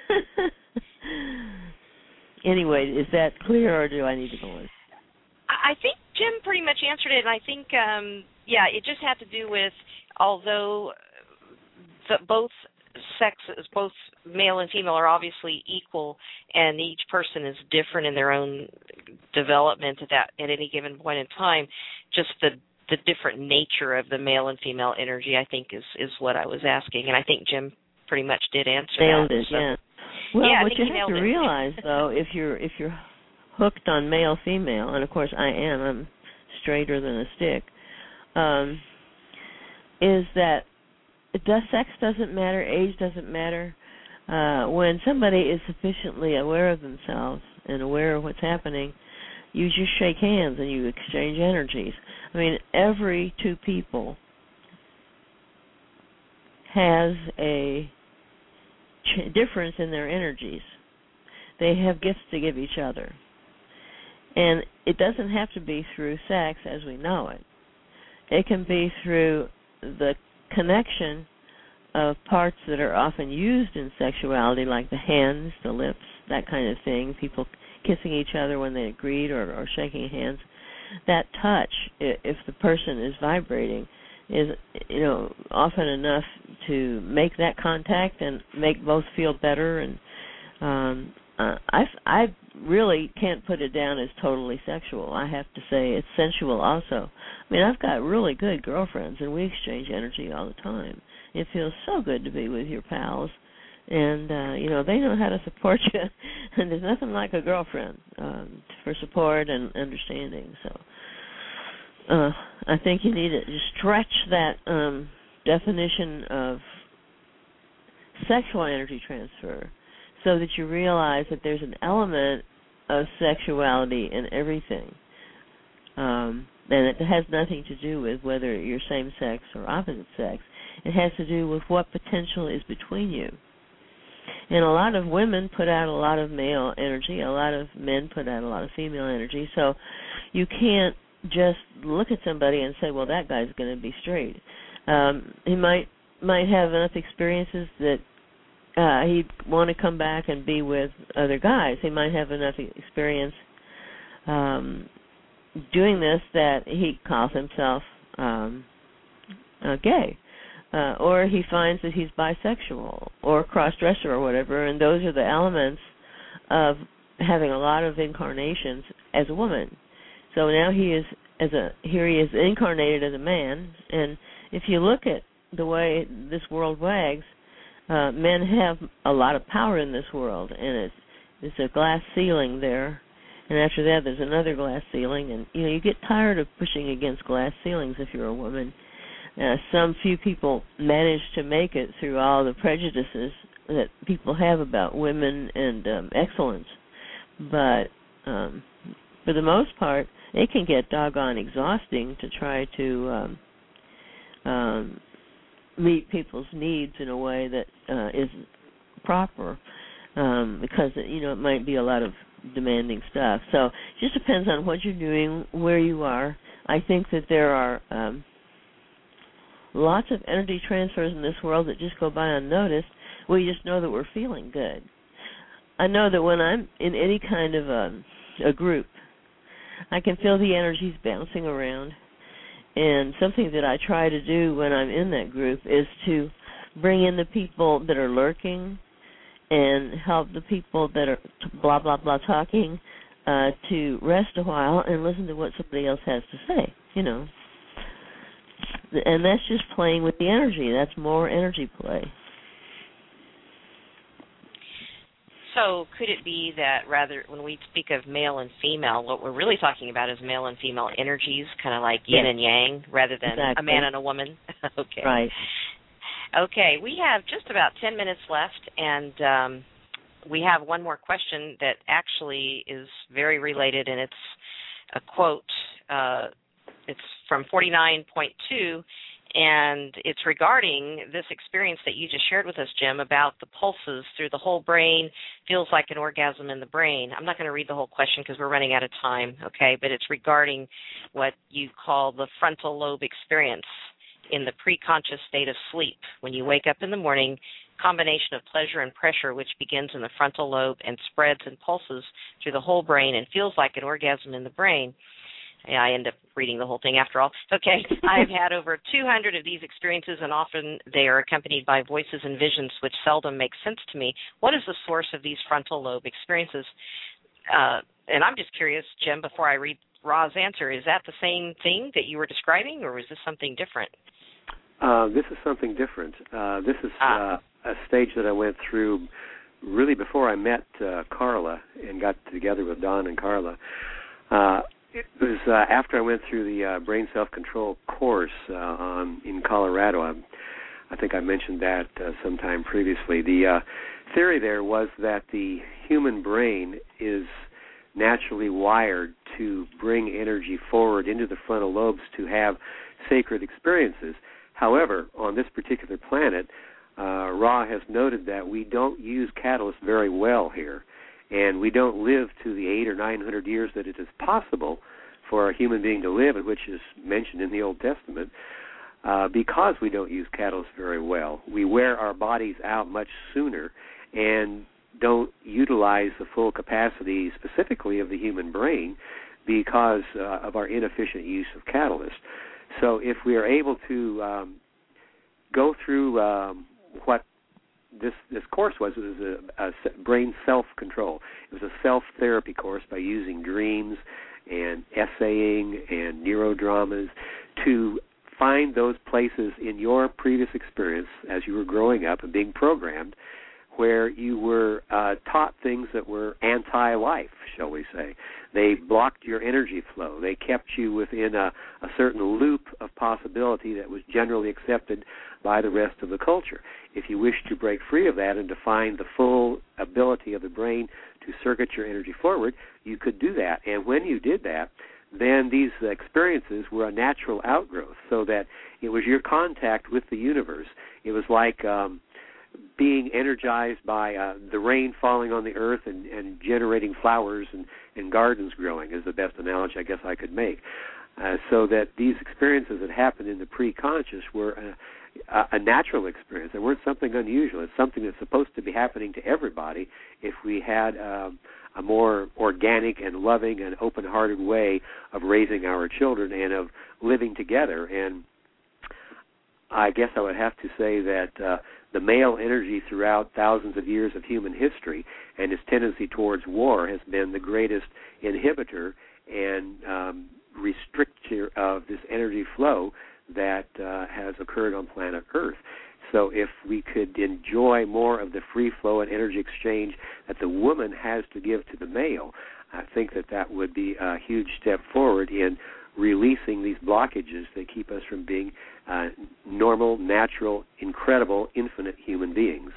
Anyway, is that clear, or do I need to go on? I think Jim pretty much answered it, and I think, um, yeah, it just had to do with, although the, both sexes, both male and female, are obviously equal, and each person is different in their own development at that at any given point in time, just the the different nature of the male and female energy, I think, is, is what I was asking, and I think Jim pretty much did answer nailed that. it, so. yeah. Well, yeah, what you have to it. realize, though, if you're if you're hooked on male female, and of course I am, I'm straighter than a stick, um, is that it does, sex doesn't matter, age doesn't matter. Uh, when somebody is sufficiently aware of themselves and aware of what's happening, you just shake hands and you exchange energies. I mean, every two people has a ch- difference in their energies. They have gifts to give each other. And it doesn't have to be through sex as we know it. It can be through the connection of parts that are often used in sexuality, like the hands, the lips, that kind of thing, people kissing each other when they greet or, or shaking hands. That touch, if the person is vibrating, is, you know, often enough to make that contact and make both feel better. And um, uh, I, I really can't put it down as totally sexual. I have to say it's sensual also. I mean, I've got really good girlfriends, and we exchange energy all the time. It feels so good to be with your pals. And, uh, you know, they know how to support you. And there's nothing like a girlfriend um, for support and understanding. So uh, I think you need to stretch that um, definition of sexual energy transfer so that you realize that there's an element of sexuality in everything. Um, and it has nothing to do with whether you're same sex or opposite sex. It has to do with what potential is between you. And a lot of women put out a lot of male energy. A lot of men put out a lot of female energy. So you can't just look at somebody and say, well, that guy's going to be straight. Um, he might might have enough experiences that uh, he'd want to come back and be with other guys. He might have enough experience um, doing this that he calls himself um, uh, gay. Uh, or he finds that he's bisexual or cross-dresser or whatever, and those are the elements of having a lot of incarnations as a woman. So now he is as a here he is incarnated as a man, and if you look at the way this world wags, uh, men have a lot of power in this world, and it's it's a glass ceiling there, and after that there's another glass ceiling, and you know you get tired of pushing against glass ceilings if you're a woman. Uh, some few people manage to make it through all the prejudices that people have about women and um, excellence. But um, for the most part, it can get doggone exhausting to try to um, um, meet people's needs in a way that uh, is proper um, because, you know, it might be a lot of demanding stuff. So it just depends on what you're doing, where you are. I think that there are... Um, lots of energy transfers in this world that just go by unnoticed. We just know that we're feeling good. I know that when I'm in any kind of a, a group, I can feel the energies bouncing around. And something that I try to do when I'm in that group is to bring in the people that are lurking and help the people that are blah, blah, blah talking uh, to rest a while and listen to what somebody else has to say, you know. And that's just playing with the energy. That's more energy play. So could it be that rather when we speak of male and female, what we're really talking about is male and female energies, kind of like yin yes. and yang, rather than exactly. a man and a woman? Okay. Right. Okay, we have just about ten minutes left, and um, we have one more question that actually is very related, and it's a quote. Uh, it's from forty-nine point two, and it's regarding this experience that you just shared with us, Jim, about the pulses through the whole brain, feels like an orgasm in the brain. I'm not going to read the whole question because we're running out of time, okay, but it's regarding what you call the frontal lobe experience in the preconscious state of sleep. When you wake up in the morning, combination of pleasure and pressure, which begins in the frontal lobe and spreads and pulses through the whole brain and feels like an orgasm in the brain. Yeah, I end up reading the whole thing after all. Okay, I've had over two hundred of these experiences, and often they are accompanied by voices and visions which seldom make sense to me. What is the source of these frontal lobe experiences? Uh, and I'm just curious, Jim, before I read Ra's answer, is that the same thing that you were describing, or is this something different? Uh, this is something different. Uh, this is uh, a stage that I went through really before I met uh, Carla and got together with Don and Carla. Uh, it was uh, after I went through the uh, brain self-control course uh, on, in Colorado. I, I think I mentioned that uh, sometime previously. The uh, theory there was that the human brain is naturally wired to bring energy forward into the frontal lobes to have sacred experiences. However, on this particular planet, uh, Ra has noted that we don't use catalysts very well here, and we don't live to the eight or nine hundred years that it is possible for a human being to live, which is mentioned in the Old Testament, uh, because we don't use catalysts very well. We wear our bodies out much sooner and don't utilize the full capacity specifically of the human brain because uh, of our inefficient use of catalysts. So if we are able to um, go through um, what this this course was, it was a, a brain self-control. It was a self-therapy course by using dreams and essaying and neurodramas to find those places in your previous experience as you were growing up and being programmed where you were uh, taught things that were anti-life, shall we say. They blocked your energy flow. They kept you within a, a certain loop of possibility that was generally accepted by the rest of the culture. If you wish to break free of that and to find the full ability of the brain to circuit your energy forward, you could do that. And when you did that, then these experiences were a natural outgrowth, so that it was your contact with the universe. It was like um, being energized by uh, the rain falling on the earth and, and generating flowers and, and gardens growing is the best analogy I guess I could make. Uh, so that these experiences that happened in the pre-conscious were a, a natural experience. They weren't something unusual. It's something that's supposed to be happening to everybody if we had um, a more organic and loving and open-hearted way of raising our children and of living together. And I guess I would have to say that uh, the male energy throughout thousands of years of human history and his tendency towards war has been the greatest inhibitor and um, restrictor of this energy flow that uh, has occurred on planet Earth. So if we could enjoy more of the free flow and energy exchange that the woman has to give to the male, I think that that would be a huge step forward in releasing these blockages that keep us from being uh, normal, natural, incredible, infinite human beings.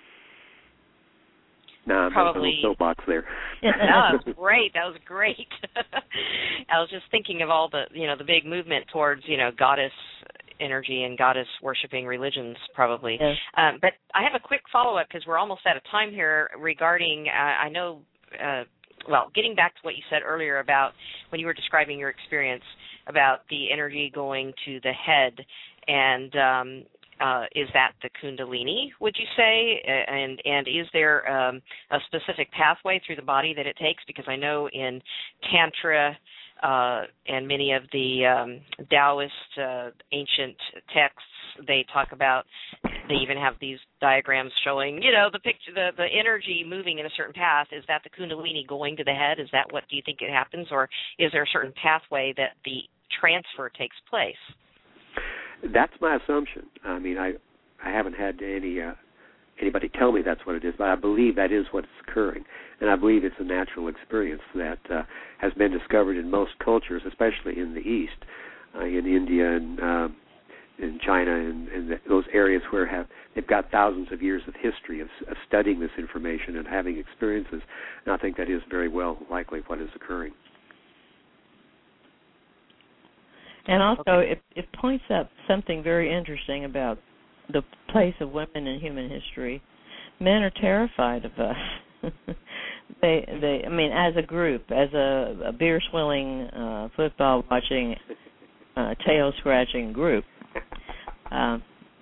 No, I'm Probably. a little soapbox there. No, that was great. That was great. I was just thinking of all the, you know, the big movement towards, you know, goddess energy and goddess worshiping religions, probably. Yes. Um, but I have a quick follow-up because we're almost out of time here regarding, uh, I know, uh, well, getting back to what you said earlier about when you were describing your experience about the energy going to the head, and um, uh, is that the Kundalini, would you say? And and is there um, a specific pathway through the body that it takes? Because I know in Tantra uh, and many of the um, Taoist uh, ancient texts, they talk about, they even have these diagrams showing, you know, the picture, the, the energy moving in a certain path. Is that the Kundalini going to the head? Is that what, do you think it happens? Or is there a certain pathway that the transfer takes place? That's my assumption. I mean, I I haven't had any uh, anybody tell me that's what it is, but I believe that is what's occurring. And I believe it's a natural experience that uh, has been discovered in most cultures, especially in the East, uh, in India and uh, in China and, and those areas where have they've got thousands of years of history of, of studying this information and having experiences. And I think that is very well likely what is occurring. And also, Okay. it, it points up something very interesting about the place of women in human history. Men are terrified of us. they, they. I mean, as a group, as a, a beer-swilling, uh, football-watching, uh, tail-scratching group, uh,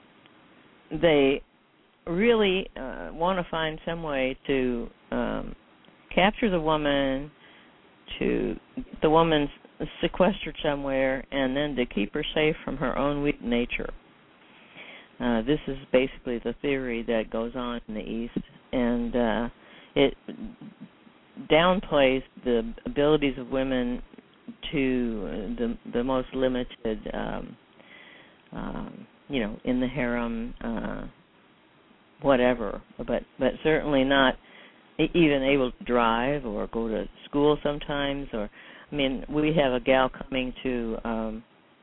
they really uh, want to find some way to um, capture the woman, to get the woman sequestered somewhere, and then to keep her safe from her own weak nature. Uh, this is basically the theory that goes on in the East, and uh, it downplays the abilities of women to the the most limited, um, um, you know, in the harem, uh, whatever, but but certainly not even able to drive or go to school sometimes. Or, I mean, we have a gal coming to um,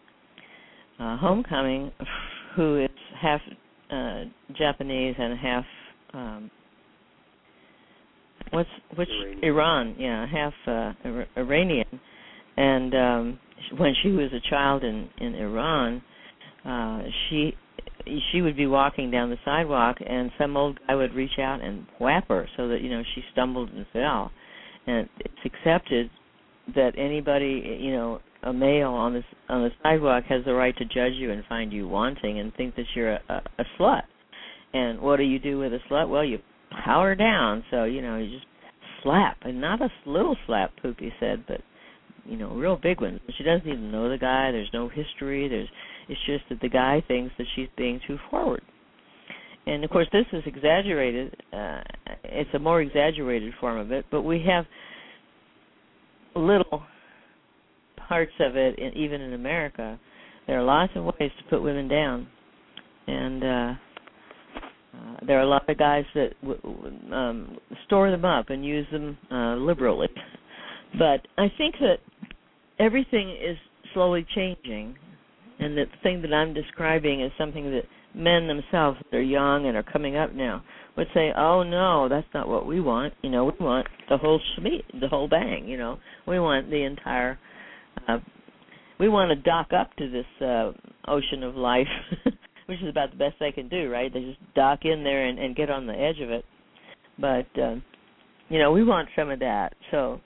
uh, homecoming who is half uh, Japanese and half um, what's which Iranian. Iran, yeah, half uh, Iranian. And um, when she was a child in in Iran, uh, she she would be walking down the sidewalk, and some old guy would reach out and whap her so that, you know, she stumbled and fell. And it's accepted that anybody, you know, a male on the on the sidewalk has the right to judge you and find you wanting and think that you're a, a, a slut. And what do you do with a slut? Well, you pow her down. So, you know, you just slap, and not a little slap, Poopy said, but, you know, real big ones. She doesn't even know the guy. There's no history. There's It's just that the guy thinks that she's being too forward. And, of course, this is exaggerated. Uh, it's a more exaggerated form of it, but we have little parts of it, in, even in America. There are lots of ways to put women down. And uh, uh, there are a lot of guys that w- w- um, store them up and use them uh, liberally. But I think that everything is slowly changing. And the thing that I'm describing is something that men themselves, that are young and are coming up now, would say, oh, no, that's not what we want. You know, we want the whole schmeat, the whole bang, you know. We want the entire, uh, we want to dock up to this uh, ocean of life, which is about the best they can do, right? They just dock in there and, and get on the edge of it. But, uh, you know, we want some of that. So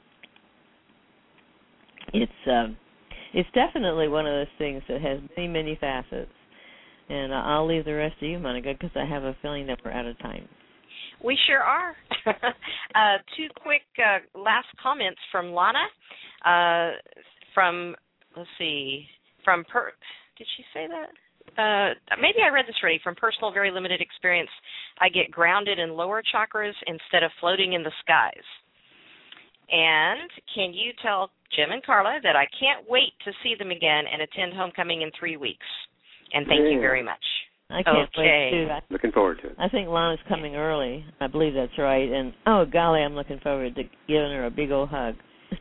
it's... Um, It's definitely one of those things that has many, many facets. And I'll leave the rest to you, Monica, because I have a feeling that we're out of time. We sure are. uh, two quick uh, last comments from Lana. Uh, from, let's see, from, per, did she say that? Uh, maybe I read this already. From personal, very limited experience, I get grounded in lower chakras instead of floating in the skies. And can you tell Jim and Carla that I can't wait to see them again and attend homecoming in three weeks? And thank yeah. you very much. I can't okay. wait, too. I, Looking forward to it. I think Lana's coming early. I believe that's right. And, oh, golly, I'm looking forward to giving her a big old hug.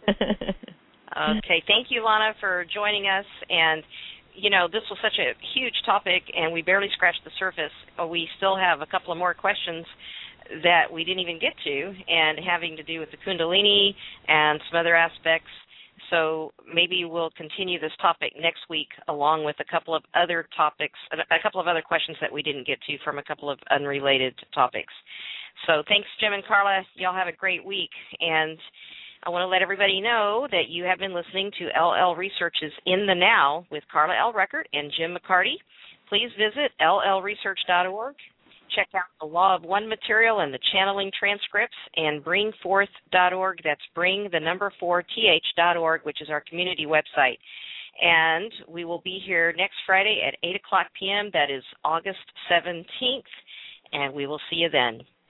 Okay. Thank you, Lana, for joining us. And, you know, this was such a huge topic, and we barely scratched the surface. We still have a couple of more questions that we didn't even get to, and having to do with the Kundalini and some other aspects. So maybe we'll continue this topic next week, along with a couple of other topics, a couple of other questions that we didn't get to from a couple of unrelated topics. So thanks, Jim and Carla. Y'all have a great week. And I want to let everybody know that you have been listening to L L Research's In the Now with Carla L. Record and Jim McCarty. Please visit L L research dot org. Check out the Law of One material and the channeling transcripts, and bring forth dot org. That's bring the number four th dot org, which is our community website. And we will be here next Friday at eight o'clock p.m. That is August seventeenth, and we will see you then.